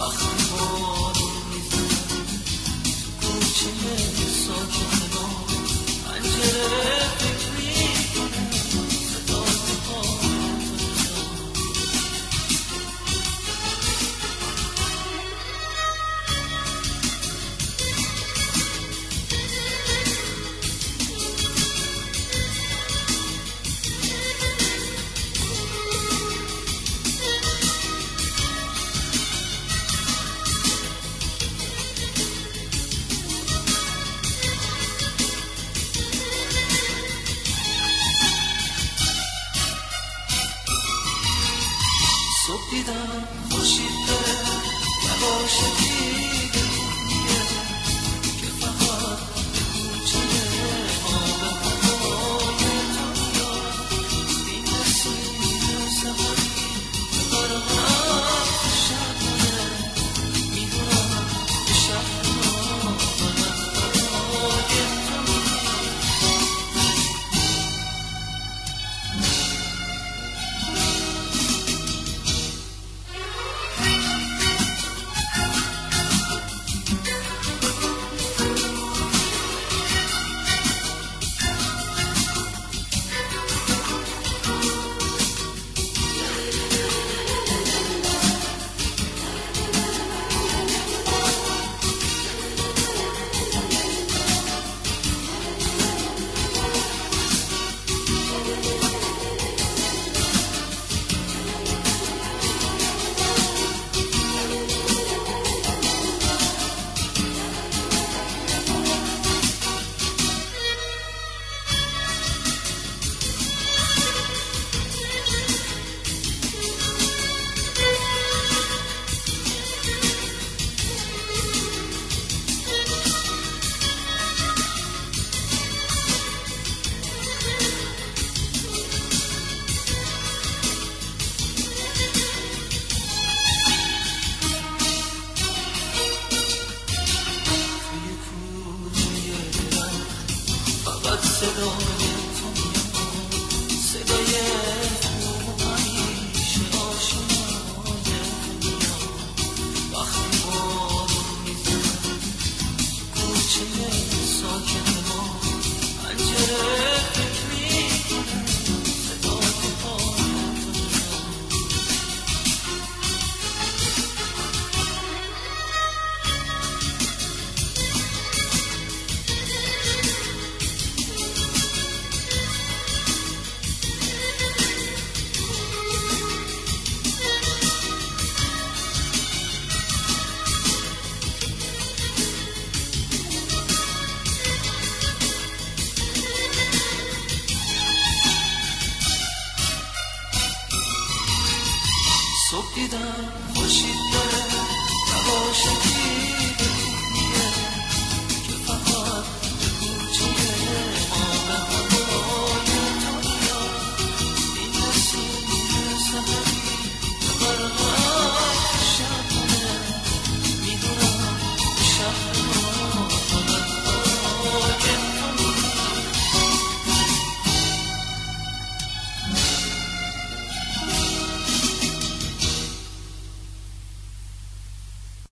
وقتی بارون میزنه تو کوچه ساکن ما پنجره فکر میکنه صدای پای صبح دیدم خورشید داره یواشکی میگه که فقط کوچه ما به هوای تو میاد این نسیم سحری که برهم شب کنه میدونم که شب ما فقط برای تو میاد صدای تو میاد صدای تو همیشه آشنای تو میاد وقتی بارون میزنه کوچه ساکن ما پنجره فکر میکنه صدای پای تو میاد صبح دیدم خورشید داره یواشکی